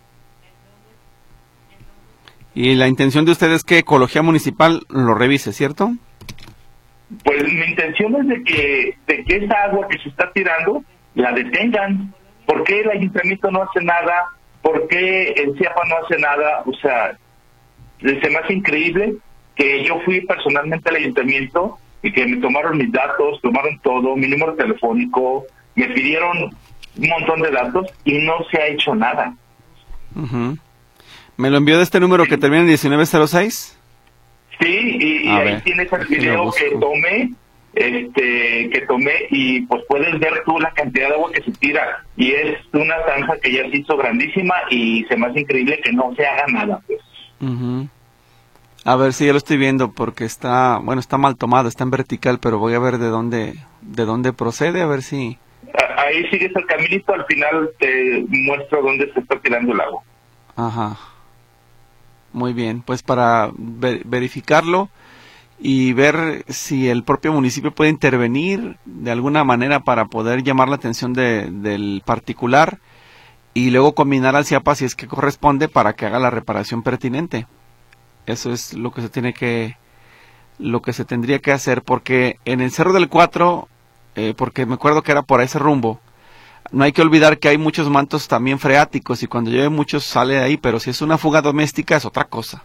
Y la intención de ustedes es que Ecología Municipal lo revise, ¿cierto? Pues mi intención es de que, de que esa agua que se está tirando la detengan. ¿Por qué el ayuntamiento no hace nada? ¿Por qué el CIAPA no hace nada? O sea, se me hace increíble que yo fui personalmente al ayuntamiento y que me tomaron mis datos, tomaron todo, mi número telefónico, me pidieron un montón de datos y no se ha hecho nada. Uh-huh. ¿Me lo envió de este número que termina en diecinueve cero seis? Sí, y, y ahí ver, tienes el video que tomé, este, que tomé y pues puedes ver tú la cantidad de agua que se tira y es una zanja que ya se hizo grandísima y se me hace increíble que no se haga nada, pues. Uh-huh. A ver si sí, ya lo estoy viendo porque está, bueno, está mal tomado, está en vertical, pero voy a ver de dónde, de dónde procede, a ver si. Ahí sigues el caminito, al final te muestro dónde se está tirando el agua. Ajá. Muy bien, pues para ver, verificarlo y ver si el propio municipio puede intervenir de alguna manera para poder llamar la atención de, del particular y luego combinar al CIAPA si es que corresponde para que haga la reparación pertinente. Eso es lo que se tiene que, lo que se tendría que hacer, porque en el Cerro del Cuatro, eh, porque me acuerdo que era por ese rumbo, no hay que olvidar que hay muchos mantos también freáticos y cuando llueve mucho sale de ahí, pero si es una fuga doméstica es otra cosa.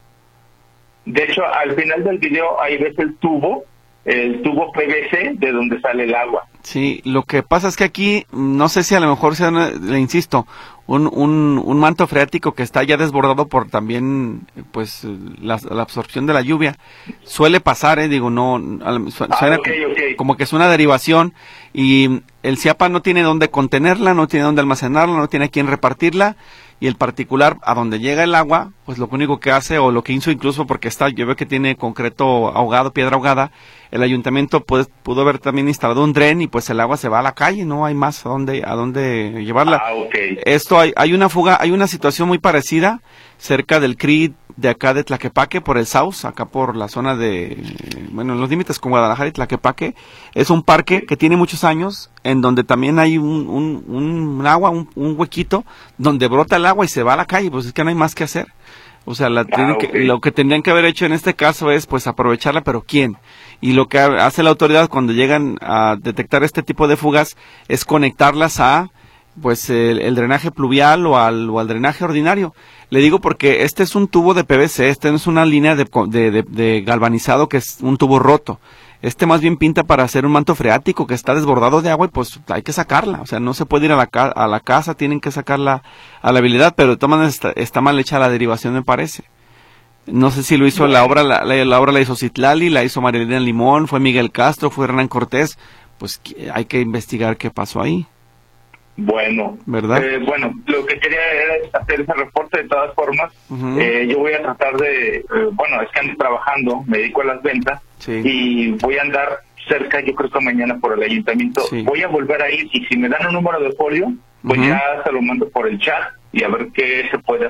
De hecho, al final del video ahí ves el tubo, el tubo P V C de donde sale el agua. Sí, lo que pasa es que aquí, no sé si a lo mejor sea, le insisto, un, un, un manto freático que está ya desbordado por también, pues, la, la absorción de la lluvia. Suele pasar, eh, digo, no, suena ah, okay, okay. como que es una derivación y el CIAPA no tiene dónde contenerla, no tiene dónde almacenarla, no tiene a quién repartirla y el particular, a donde llega el agua, pues lo único que hace, o lo que hizo incluso porque está, yo veo que tiene concreto ahogado, piedra ahogada, el ayuntamiento pues, pudo haber también instalado un dren y pues el agua se va a la calle, no hay más a dónde, a dónde llevarla. Ah, okay. Esto hay, hay una fuga, hay una situación muy parecida cerca del C R I de acá de Tlaquepaque, por el Saus, acá por la zona de, bueno, en los límites con Guadalajara y Tlaquepaque. Es un parque que tiene muchos años, en donde también hay un, un, un agua, un, un huequito, donde brota el agua y se va a la calle, pues es que no hay más que hacer. O sea, la, ah, que, okay. lo que tendrían que haber hecho en este caso es, pues, aprovecharla, pero ¿quién? Y lo que hace la autoridad cuando llegan a detectar este tipo de fugas es conectarlas a, pues, el, el drenaje pluvial o al, o al drenaje ordinario. Le digo porque este es un tubo de P V C, este no es una línea de, de, de, de galvanizado que es un tubo roto. Este más bien pinta para hacer un manto freático que está desbordado de agua y pues hay que sacarla. O sea, no se puede ir a la, ca a la casa, tienen que sacarla a la habilidad, pero de todas maneras está, está mal hecha la derivación, me parece. No sé si lo hizo la obra, la, la, la obra la hizo Citlali, la hizo Marilena Limón, fue Miguel Castro, fue Hernán Cortés. Pues hay que investigar qué pasó ahí. Bueno, ¿verdad? Eh, bueno, lo que quería era hacer ese reporte de todas formas. Uh-huh. eh, yo voy a tratar de, eh, bueno, es que ando trabajando, me dedico a las ventas, sí. Y voy a andar cerca, yo creo que mañana por el ayuntamiento. Sí. Voy a volver a ir y si me dan un número de folio, pues uh-huh. ya se lo mando por el chat y a ver qué se puede hacer.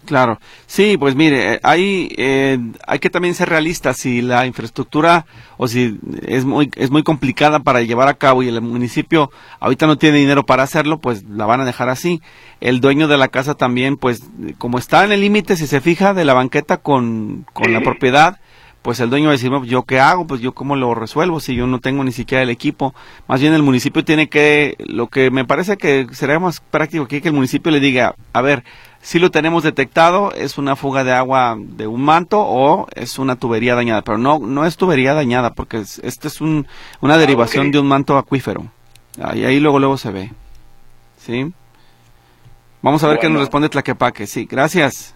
Claro, sí, pues mire, hay eh, hay que también ser realistas. Si la infraestructura o si es muy es muy complicada para llevar a cabo y el municipio ahorita no tiene dinero para hacerlo, pues la van a dejar así. El dueño de la casa también, pues como está en el límite, si se fija, de la banqueta con, con la propiedad, pues el dueño va a decir, ¿yo qué hago? Pues yo cómo lo resuelvo si yo no tengo ni siquiera el equipo. Más bien el municipio tiene que, lo que me parece que sería más práctico aquí, que el municipio le diga, a ver, si lo tenemos detectado, es una fuga de agua de un manto o es una tubería dañada, pero no no es tubería dañada porque es, este es un, una derivación ah, okay. de un manto acuífero. Ahí, ahí luego luego se ve. ¿Sí? Vamos a ver bueno. qué nos responde Tlaquepaque. Sí, gracias.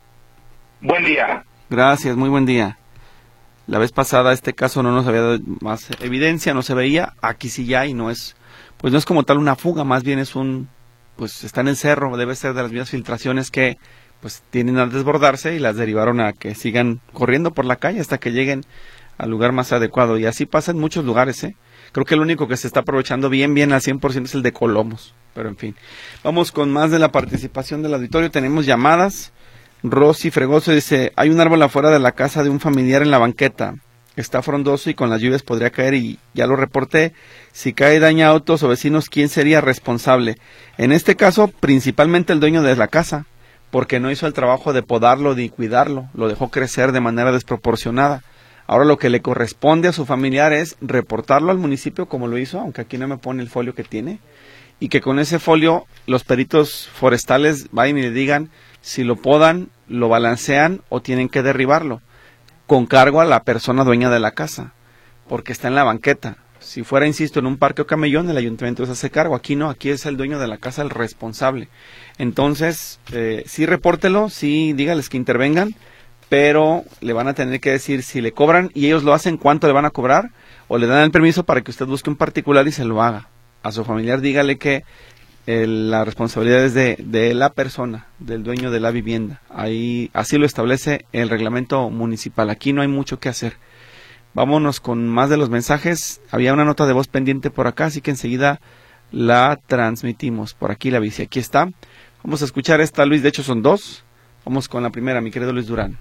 Buen día. Gracias, muy buen día. La vez pasada este caso no nos había dado más evidencia, no se veía, aquí sí ya y no es, pues no es como tal una fuga, más bien es un, pues está en el cerro, debe ser de las mismas filtraciones que pues tienden a desbordarse y las derivaron a que sigan corriendo por la calle hasta que lleguen al lugar más adecuado, y así pasa en muchos lugares, ¿eh? Creo que el único que se está aprovechando bien, bien al cien por ciento es el de Colomos, pero en fin. Vamos con más de la participación del auditorio, tenemos llamadas. Rosy Fregoso dice, hay un árbol afuera de la casa de un familiar en la banqueta, está frondoso y con las lluvias podría caer y ya lo reporté, si cae y daña autos o vecinos, ¿quién sería responsable? En este caso, principalmente el dueño de la casa, porque no hizo el trabajo de podarlo, de cuidarlo, lo dejó crecer de manera desproporcionada. Ahora lo que le corresponde a su familiar es reportarlo al municipio como lo hizo, aunque aquí no me pone el folio que tiene, y que con ese folio los peritos forestales vayan y le digan si lo podan, lo balancean o tienen que derribarlo, con cargo a la persona dueña de la casa, porque está en la banqueta. Si fuera, insisto, en un parque o camellón, el ayuntamiento se hace cargo. Aquí no, aquí es el dueño de la casa el responsable. Entonces, eh, sí repórtelo, sí dígales que intervengan, pero le van a tener que decir si le cobran y ellos lo hacen, cuánto le van a cobrar, o le dan el permiso para que usted busque un particular y se lo haga. A su familiar dígale que El, la responsabilidad es de, de la persona, del dueño de la vivienda. Ahí, así lo establece el reglamento municipal. Aquí no hay mucho que hacer. Vámonos con más de los mensajes. Había una nota de voz pendiente por acá, así que enseguida la transmitimos. Por aquí la bici, aquí está. Vamos a escuchar esta, Luis, de hecho son dos. Vamos con la primera, mi querido Luis Durán.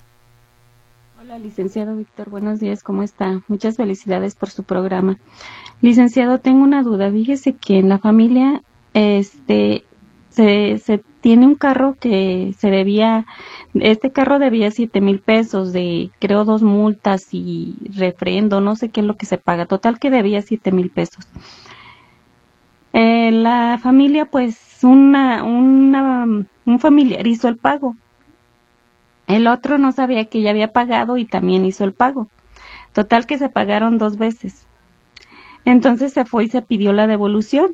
Hola, licenciado Víctor, buenos días, ¿cómo está? Muchas felicidades por su programa. Licenciado, tengo una duda. Fíjese que en la familia Este, se, se tiene un carro que se debía, este carro debía siete mil pesos de, creo, dos multas y refrendo, no sé qué es lo que se paga, total que debía siete mil pesos. Eh, la familia, pues, una, una, un familiar hizo el pago. El otro no sabía que ya había pagado y también hizo el pago. Total que se pagaron dos veces. Entonces se fue y se pidió la devolución.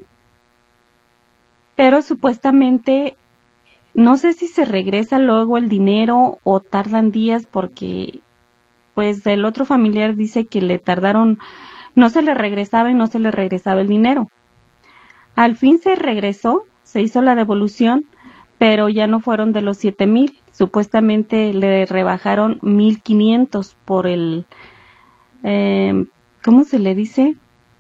Pero supuestamente, no sé si se regresa luego el dinero o tardan días porque, pues, el otro familiar dice que le tardaron, no se le regresaba y no se le regresaba el dinero. Al fin se regresó, se hizo la devolución, pero ya no fueron de los siete mil. Supuestamente le rebajaron mil quinientos por el, eh, ¿cómo se le dice?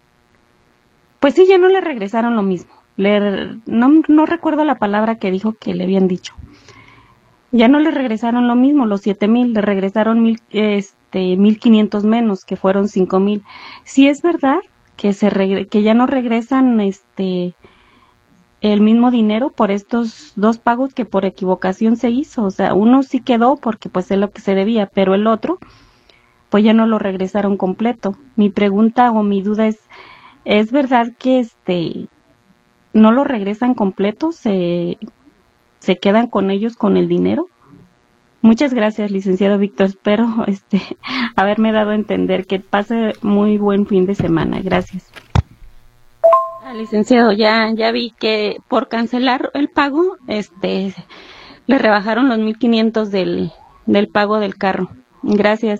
Pues sí, ya no le regresaron lo mismo. Le, no, no recuerdo la palabra que dijo que le habían dicho. Ya no le regresaron lo mismo, los siete mil, le regresaron mil, este, mil quinientos menos, que fueron cinco mil. Sí es verdad que se regre, que ya no regresan este el mismo dinero por estos dos pagos que por equivocación se hizo. O sea, uno sí quedó porque pues es lo que se debía, pero el otro pues ya no lo regresaron completo. Mi pregunta o mi duda es, ¿es verdad que este no lo regresan completo, se, se quedan con ellos con el dinero? Muchas gracias, licenciado Víctor. Espero este, haberme dado a entender. Que pase muy buen fin de semana. Gracias. Ah, licenciado, ya, ya vi que por cancelar el pago, este, le rebajaron los mil quinientos del, del pago del carro. Gracias.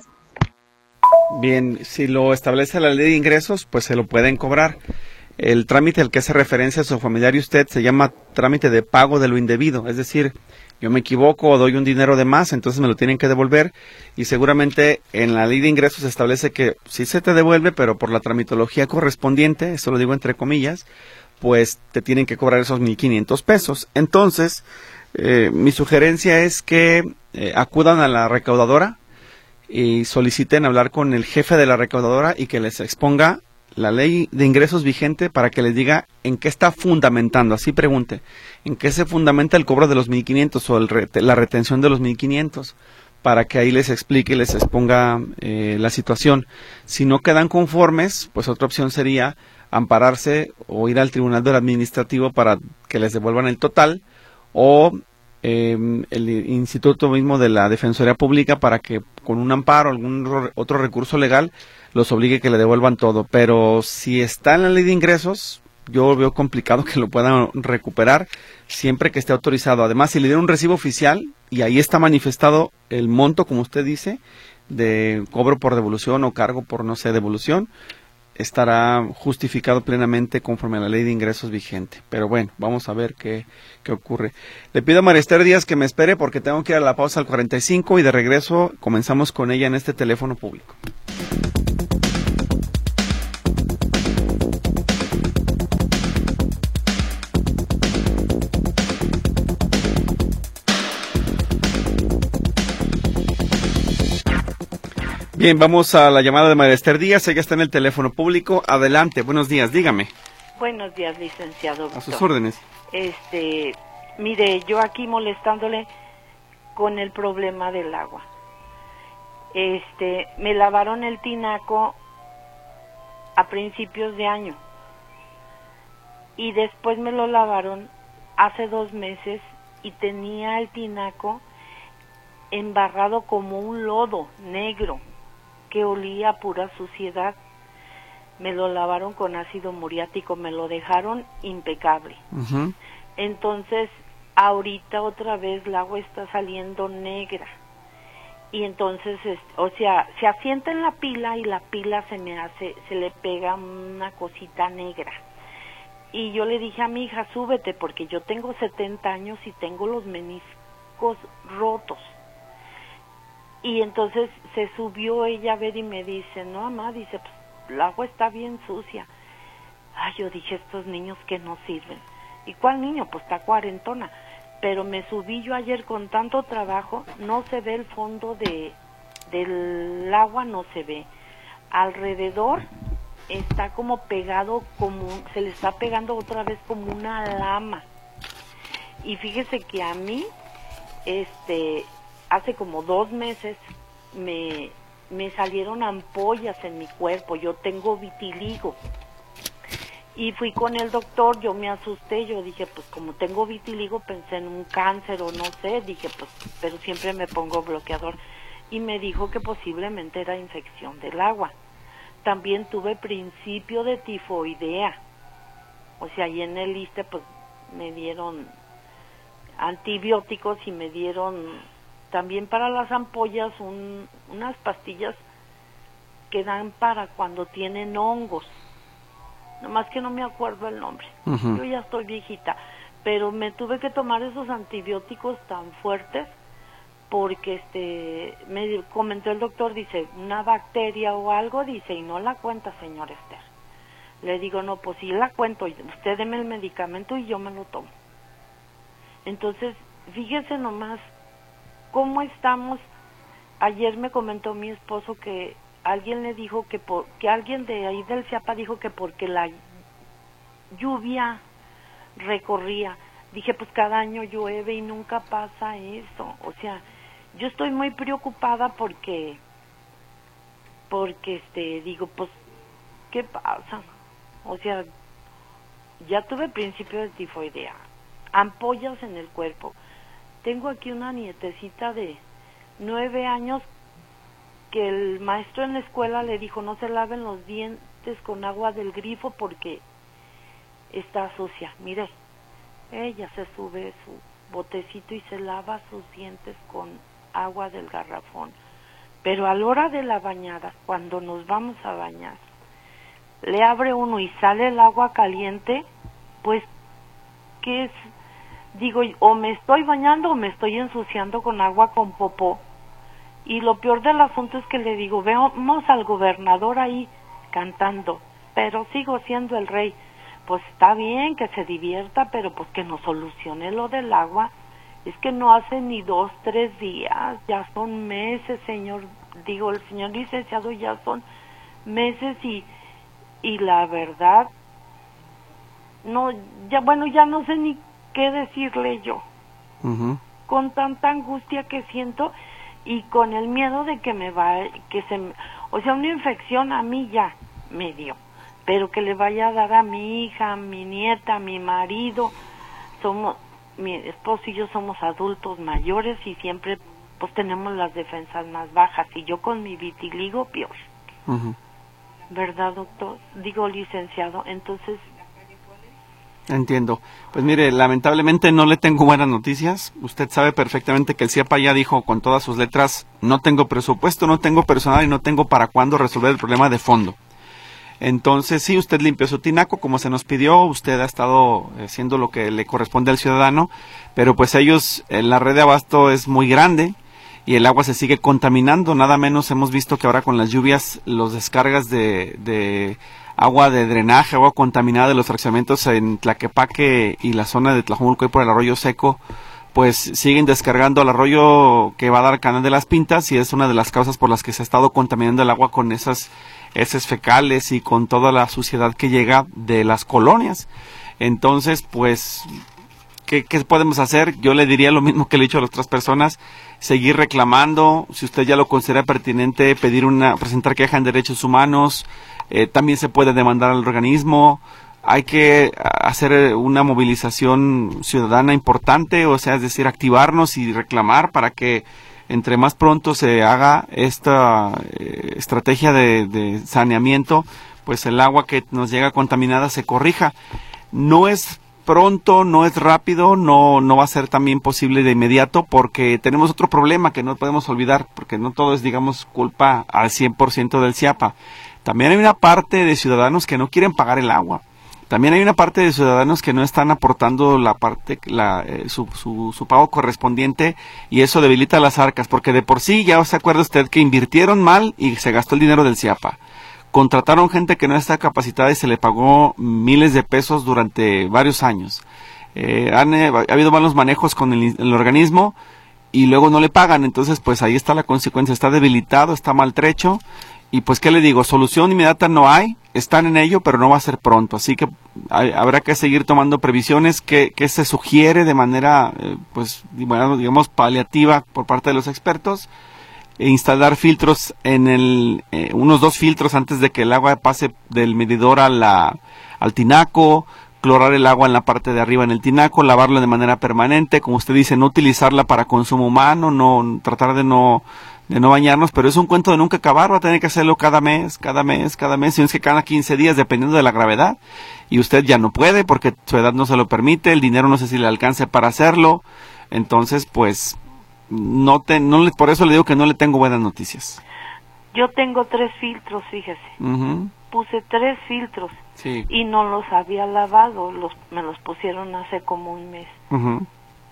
Bien, si lo establece la ley de ingresos, pues se lo pueden cobrar. El trámite al que hace referencia a su familiar y usted se llama trámite de pago de lo indebido, es decir, yo me equivoco o doy un dinero de más, entonces me lo tienen que devolver, y seguramente en la ley de ingresos se establece que sí se te devuelve, pero por la tramitología correspondiente, eso lo digo entre comillas, pues te tienen que cobrar esos mil quinientos pesos. Entonces, eh, mi sugerencia es que eh, acudan a la recaudadora y soliciten hablar con el jefe de la recaudadora y que les exponga la ley de ingresos vigente para que les diga en qué está fundamentando, así pregunte, en qué se fundamenta el cobro de los mil quinientos o el rete, la retención de los mil quinientos, para que ahí les explique y les exponga eh, la situación. Si no quedan conformes, pues otra opción sería ampararse o ir al Tribunal del Administrativo para que les devuelvan el total, o eh, el Instituto mismo de la Defensoría Pública para que con un amparo o algún otro recurso legal los obligue que le devuelvan todo. Pero si está en la ley de ingresos, yo veo complicado que lo puedan recuperar siempre que esté autorizado. Además, si le dieron un recibo oficial y ahí está manifestado el monto, como usted dice, de cobro por devolución o cargo por, no sé, devolución, estará justificado plenamente conforme a la ley de ingresos vigente. Pero bueno, vamos a ver qué, qué ocurre. Le pido a María Esther Díaz que me espere porque tengo que ir a la pausa al cuarenta y cinco y de regreso comenzamos con ella en este teléfono público. Bien, vamos a la llamada de María Esther Díaz, ella está en el teléfono público. Adelante, buenos días, dígame. Buenos días, licenciado Víctor. A sus órdenes. Este, mire, yo aquí molestándole con el problema del agua. Este, me lavaron el tinaco a principios de año y después me lo lavaron hace dos meses y tenía el tinaco embarrado como un lodo negro que olía a pura suciedad. Me lo lavaron con ácido muriático, me lo dejaron impecable. Uh-huh. Entonces, ahorita otra vez el agua está saliendo negra. Y entonces, o sea, se asienta en la pila y la pila se me hace, se le pega una cosita negra. Y yo le dije a mi hija, súbete, porque yo tengo setenta años y tengo los meniscos rotos. Y entonces se subió ella a ver y me dice, no, mamá, dice, pues el agua está bien sucia. Ay, yo dije, estos niños que no sirven. ¿Y cuál niño? Pues está cuarentona. Pero me subí yo ayer con tanto trabajo, no se ve el fondo de del agua, no se ve. Alrededor está como pegado, como se le está pegando otra vez como una lama. Y fíjese que a mí, este... hace como dos meses me, me salieron ampollas en mi cuerpo, yo tengo vitiligo. Y fui con el doctor, yo me asusté, yo dije, pues como tengo vitiligo, pensé en un cáncer o no sé, dije, pues, pero siempre me pongo bloqueador. Y me dijo que posiblemente era infección del agua. También tuve principio de tifoidea. O sea, ahí en el ISSSTE, pues, me dieron antibióticos y me dieron... también para las ampollas un, unas pastillas que dan para cuando tienen hongos. Nomás que no me acuerdo el nombre. Uh-huh. Yo ya estoy viejita. Pero me tuve que tomar esos antibióticos tan fuertes porque este me comentó el doctor, dice, una bacteria o algo, dice, y no la cuenta, señor Esther. Le digo, no, pues sí la cuento. Usted deme el medicamento y yo me lo tomo. Entonces, fíjese nomás ¿cómo estamos? Ayer me comentó mi esposo que alguien le dijo que por, que alguien de ahí del CIAPA dijo que porque la lluvia recorría. Dije, pues cada año llueve y nunca pasa eso. O sea, yo estoy muy preocupada porque, porque este, digo, pues, ¿qué pasa? O sea, ya tuve principio de tifoidea, ampollas en el cuerpo. Tengo aquí una nietecita de nueve años que el maestro en la escuela le dijo no se laven los dientes con agua del grifo porque está sucia. Mire, ella se sube su botecito y se lava sus dientes con agua del garrafón. Pero a la hora de la bañada, cuando nos vamos a bañar, le abre uno y sale el agua caliente, pues, ¿qué es? Digo, o me estoy bañando o me estoy ensuciando con agua con popó. Y lo peor del asunto es que le digo, vemos al gobernador ahí cantando, pero sigo siendo el rey. Pues está bien que se divierta, pero pues que nos solucione lo del agua, Es que no hace ni dos, tres días, ya son meses, señor, digo, el señor licenciado, ya son meses y, y la verdad, no, ya, bueno, ya no sé ni qué decirle yo. Uh-huh. Con tanta angustia que siento y con el miedo de que me va, que se, o sea, una infección a mí ya me dio, pero que le vaya a dar a mi hija, a mi nieta, a mi marido. Somos, mi esposo y yo somos adultos mayores y siempre pues tenemos las defensas más bajas, y yo con mi vitiligo peor. Uh-huh. ¿Verdad, doctor? Digo, licenciado, entonces... Entiendo. Pues mire, lamentablemente no le tengo buenas noticias. Usted sabe perfectamente que el CIAPA ya dijo con todas sus letras, no tengo presupuesto, no tengo personal y no tengo para cuándo resolver el problema de fondo. Entonces, sí, usted limpió su tinaco como se nos pidió, usted ha estado haciendo lo que le corresponde al ciudadano, pero pues ellos, en la red de abasto es muy grande y el agua se sigue contaminando. Nada menos hemos visto que ahora con las lluvias, los descargas de... de agua de drenaje, agua contaminada de los fraccionamientos en Tlaquepaque y la zona de Tlajomulco y por el arroyo seco, pues siguen descargando al arroyo que va a dar al Canal de las Pintas, y es una de las causas por las que se ha estado contaminando el agua con esas heces fecales y con toda la suciedad que llega de las colonias. Entonces, pues, ¿qué, qué podemos hacer? Yo le diría lo mismo que le he dicho a las otras personas, seguir reclamando, si usted ya lo considera pertinente, pedir una, presentar queja en derechos humanos. Eh, también se puede demandar al organismo. Hay que hacer una movilización ciudadana importante, o sea, es decir, activarnos y reclamar para que entre más pronto se haga esta eh, estrategia de, de saneamiento, pues el agua que nos llega contaminada se corrija. No es pronto, no es rápido, no, no va a ser también posible de inmediato, porque tenemos otro problema que no podemos olvidar, porque no todo es, digamos, culpa al cien por ciento del CIAPA. También hay una parte de ciudadanos que no quieren pagar el agua. También hay una parte de ciudadanos que no están aportando la parte, la, eh, su, su, su pago correspondiente, y eso debilita las arcas, porque de por sí ya se acuerda usted que invirtieron mal y se gastó el dinero del CIAPA. Contrataron gente que no está capacitada y se le pagó miles de pesos durante varios años. Eh, han eh, ha habido malos manejos con el, el organismo y luego no le pagan. Entonces, pues ahí está la consecuencia. Está debilitado, está maltrecho. Y pues, ¿qué le digo? Solución inmediata no hay, están en ello, pero no va a ser pronto. Así que hay, habrá que seguir tomando previsiones que, que se sugiere de manera, eh, pues, digamos, paliativa por parte de los expertos. E instalar filtros en el, eh, unos dos filtros antes de que el agua pase del medidor a la, al tinaco, clorar el agua en la parte de arriba en el tinaco, lavarlo de manera permanente, como usted dice, no utilizarla para consumo humano, no tratar de no... de no bañarnos, pero es un cuento de nunca acabar. Va a tener que hacerlo cada mes, cada mes, cada mes, si no es que cada quince días, dependiendo de la gravedad, y usted ya no puede porque su edad no se lo permite, el dinero no sé si le alcance para hacerlo. Entonces, pues, no te, no le, por eso le digo que no le tengo buenas noticias. Yo tengo tres filtros, fíjese. Uh-huh. Puse tres filtros, sí, y no los había lavado, los me los pusieron hace como un mes. Uh-huh.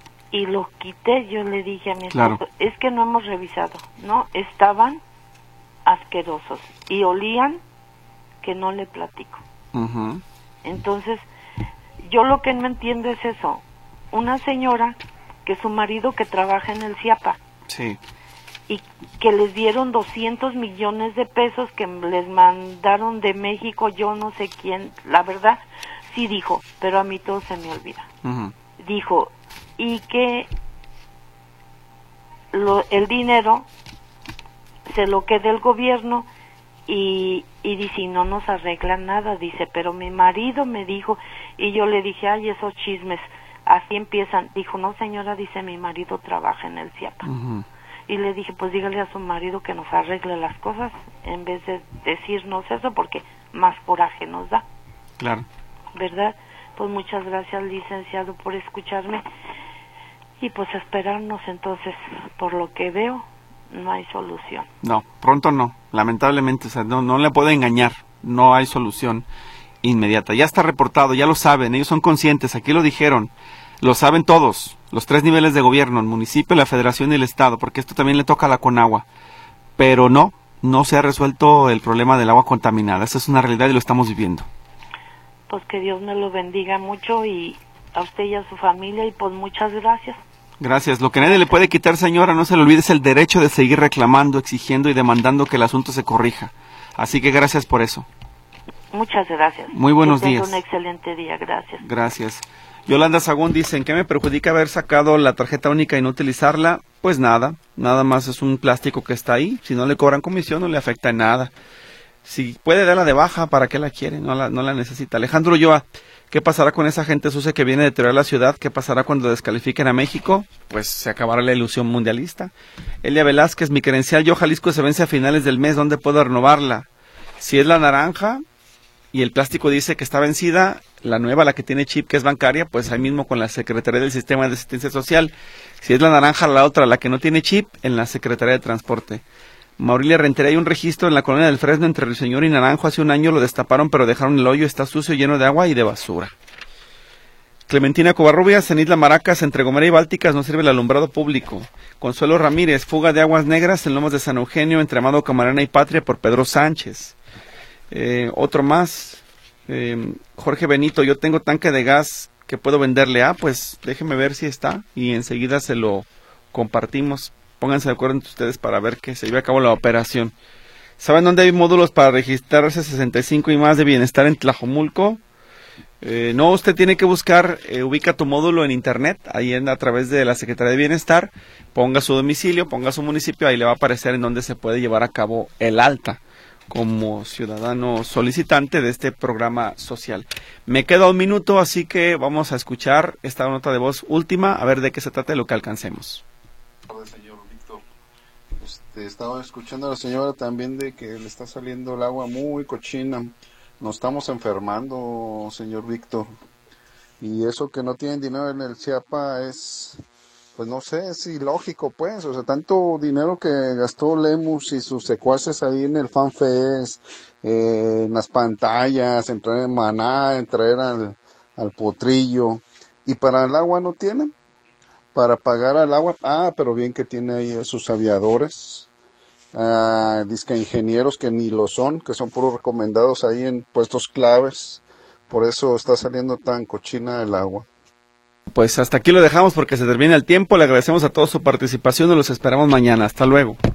Y los quité. Yo le dije a mi esposo, claro, es que no hemos revisado, ¿no? Estaban asquerosos y olían que no le platico. Uh-huh. Entonces, yo lo que no entiendo es eso. Una señora que su marido que trabaja en el CIAPA, sí, y que les dieron doscientos millones de pesos que les mandaron de México, yo no sé quién, la verdad, sí dijo, pero a mí todo se me olvida. Uh-huh. Dijo, y que lo, el dinero se lo quede el gobierno, y, y dice, no nos arreglan nada, dice, pero mi marido me dijo, y yo le dije, ay, esos chismes, así empiezan. Dijo, no señora, dice, mi marido trabaja en el CIAPA. Uh-huh. Y le dije, pues dígale a su marido que nos arregle las cosas, en vez de decirnos eso, porque más coraje nos da. Claro. ¿Verdad? Pues muchas gracias, licenciado, por escucharme. Y pues esperarnos entonces, por lo que veo, no hay solución. No, pronto no, lamentablemente, o sea, no, no le puede engañar, no hay solución inmediata. Ya está reportado, ya lo saben, ellos son conscientes, aquí lo dijeron, lo saben todos, los tres niveles de gobierno, el municipio, la federación y el estado, porque esto también le toca a la Conagua. Pero no, no se ha resuelto el problema del agua contaminada, esa es una realidad y lo estamos viviendo. Pues que Dios me lo bendiga mucho, y a usted y a su familia, y pues muchas gracias. Gracias. Lo que nadie le puede quitar, señora, no se le olvide, es el derecho de seguir reclamando, exigiendo y demandando que el asunto se corrija. Así que gracias por eso. Muchas gracias. Muy buenos que días. Un excelente día, gracias. Gracias. Yolanda Sagún dice, ¿en qué me perjudica haber sacado la tarjeta única y no utilizarla? Pues nada, nada más es un plástico que está ahí. Si no le cobran comisión, no le afecta en nada. Si puede darla de baja, ¿para qué la quiere? No la, no la necesita. Alejandro Ulloa, ¿qué pasará con esa gente sucia que viene a deteriorar la ciudad? ¿Qué pasará cuando descalifiquen a México? Pues se acabará la ilusión mundialista. Elia Velázquez, mi credencial Yo Jalisco se vence a finales del mes, ¿dónde puedo renovarla? Si es la naranja y el plástico dice que está vencida, la nueva, la que tiene chip, que es bancaria, pues ahí mismo con la Secretaría del Sistema de Asistencia Social. Si es la naranja, la otra, la que no tiene chip, en la Secretaría de Transporte. Maurilia Rentería, hay un registro en la colonia del Fresno entre Ruiseñor y Naranjo. Hace un año lo destaparon, pero dejaron el hoyo, está sucio, lleno de agua y de basura. Clementina Covarrubias, en Isla Maracas, entre Gomera y Bálticas, no sirve el alumbrado público. Consuelo Ramírez, fuga de aguas negras en Lomas de San Eugenio, entre Amado Camarena y Patria, por Pedro Sánchez. Eh, otro más, eh, Jorge Benito, yo tengo tanque de gas que puedo venderle. Ah, pues déjeme ver si está y enseguida se lo compartimos. Pónganse de acuerdo entre ustedes para ver que se lleve a cabo la operación. ¿Saben dónde hay módulos para registrarse sesenta y cinco y más de bienestar en Tlajomulco? Eh, no, usted tiene que buscar, eh, ubica tu módulo en internet, ahí en, a través de la Secretaría de Bienestar, ponga su domicilio, ponga su municipio, ahí le va a aparecer en dónde se puede llevar a cabo el alta como ciudadano solicitante de este programa social. Me queda un minuto, así que vamos a escuchar esta nota de voz última, a ver de qué se trata y lo que alcancemos. Señor Víctor, este, estaba escuchando a la señora también de que le está saliendo el agua muy cochina. Nos estamos enfermando, señor Víctor. Y eso que no tienen dinero en el CIAPA es, pues no sé, es ilógico, pues. O sea, tanto dinero que gastó Lemus y sus secuaces ahí en el FanFest, eh, en las pantallas, en traer maná, en traer al, al potrillo. Y para el agua no tienen. Para pagar al agua, ah, pero bien que tiene ahí a sus aviadores. Uh, disque ingenieros que ni lo son, que son puros recomendados ahí en puestos claves, por eso está saliendo tan cochina el agua. Pues hasta aquí lo dejamos porque se termina el tiempo, le agradecemos a todos su participación y los esperamos mañana, hasta luego.